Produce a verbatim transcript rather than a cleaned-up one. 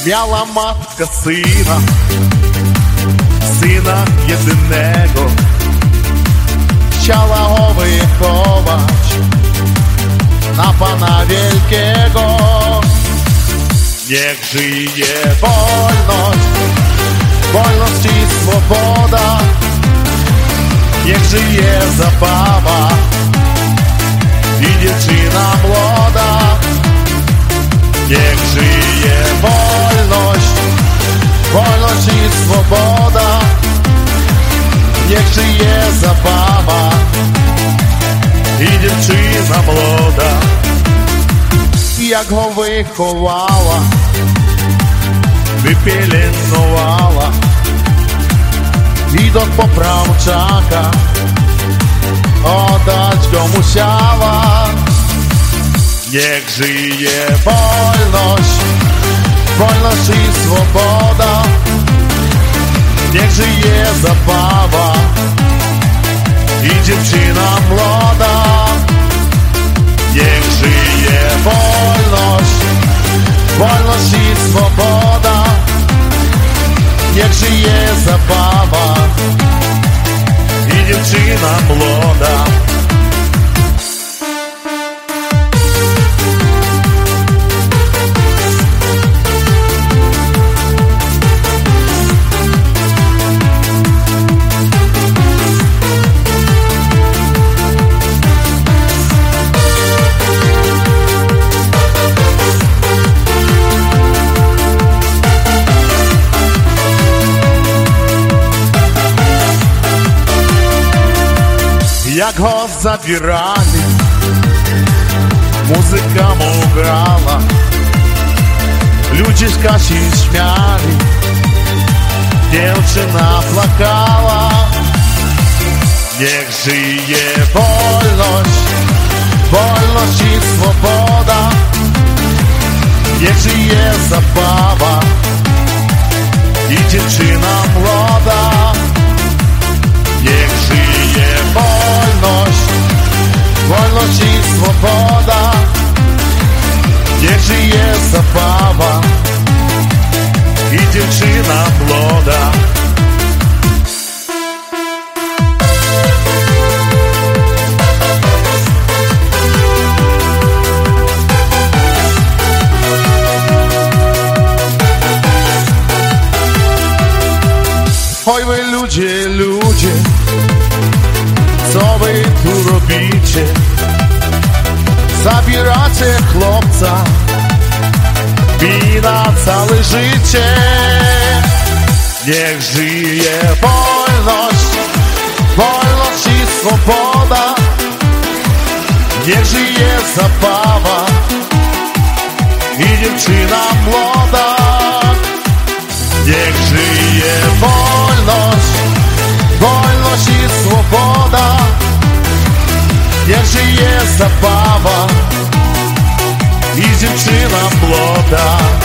Miała matka syna, syna jedynego. Chciała go wychować na Pana Wielkiego. Niech żyje wolność, wolność i swoboda. Niech żyje zabawa i dziewczyna młoda. Niech żyje wolność, wolność i swoboda. Niech żyje zabawa i dziewczyna młoda. Jak go wychowała, wypielęgnowała i do poprawczaka oddać go musiała. Niech żyje wolność, wolność i swoboda. Niech żyje zabawa i dziewczyna młoda. Niech żyje wolność, wolność i swoboda. Niech żyje zabawa i dziewczyna młoda. Jak go zabierali, muzyka mu grała, ludzie się śmiali, dziewczyna płakała. Niech żyje wolność, wolność i swoboda. Niech żyje zabawa i dziewczyna młoda. Niech żyje wolność, wolność i swoboda. Niech żyje zabawa i dziewczyna młoda. Oj wy ludzie, ludzie, co wy tu robicie? Zabieracie chłopca i na całe życie. Niech żyje wolność, wolność i swoboda. Niech żyje zabawa i dziewczyna młoda. Niech żyje wolność, wolność i swoboda. Niech żyje zabawa i dziewczyna młoda.